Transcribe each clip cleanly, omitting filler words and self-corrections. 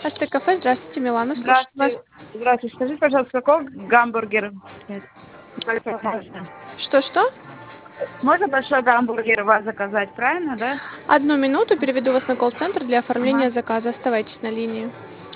Asti кафе, здравствуйте, Милана, слушаю вас. Здравствуйте. Здравствуйте. Скажите, пожалуйста, какой гамбургер? Большой можно. Что-что? Можно большой гамбургер у вас заказать, правильно, да? Одну минуту, переведу вас на колл-центр для Ага. оформления заказа. Оставайтесь на линии.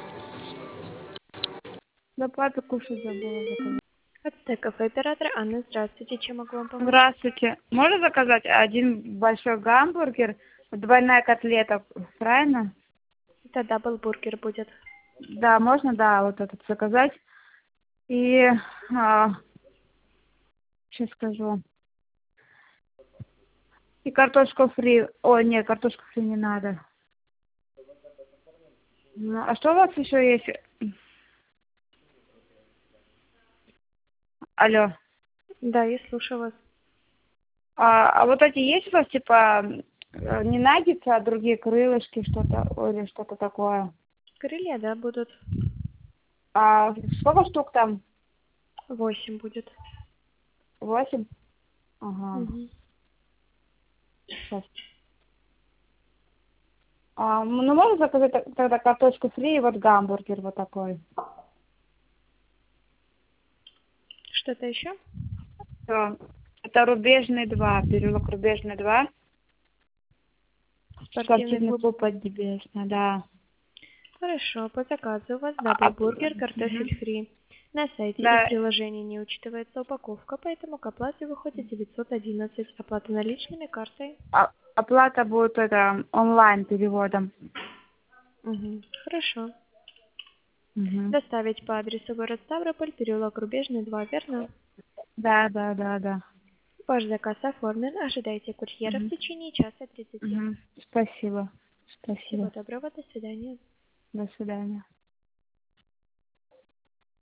Заплату кушать забыла заказать. Asti кафе, оператор Анна, здравствуйте, чем могу вам помочь? Здравствуйте. Можно заказать один большой гамбургер, двойная котлета, правильно? Это даблбургер будет. Да, можно, да, вот этот заказать. И, сейчас скажу. И картошку фри. Ой, нет, картошку фри не надо. Ну, а что у вас еще есть? Алло. Да, я слушаю вас. А вот эти есть у вас, типа, не наггетсы, а другие крылышки, что-то, или что-то такое? Крылья, да, будут. А сколько штук там? 8 будет. 8? Ага, Мгм. сейчас. Ну, можно заказать тогда картошку фри и вот гамбургер вот такой? Что-то еще? Всё. Это Рубежный 2, переулок Рубежный 2, Спортивный спортивный клуб. клуб Поднебесная, да. Хорошо, по заказу у вас даблбургер, Мгм. картофель фри. На сайте и в Да, приложении не учитывается упаковка, поэтому к оплате выходит 911. Оплата наличными, картой. оплата будет это онлайн переводом. Угу. Хорошо. Мгм. Доставить по адресу город Ставрополь, переулок Рубежный, 2, верно? Да, да, да, да. Ваш заказ оформлен. Ожидайте курьера в Мгм. течение часа 30. Мгм. Спасибо. Всего Спасибо. доброго, до свидания. До свидания.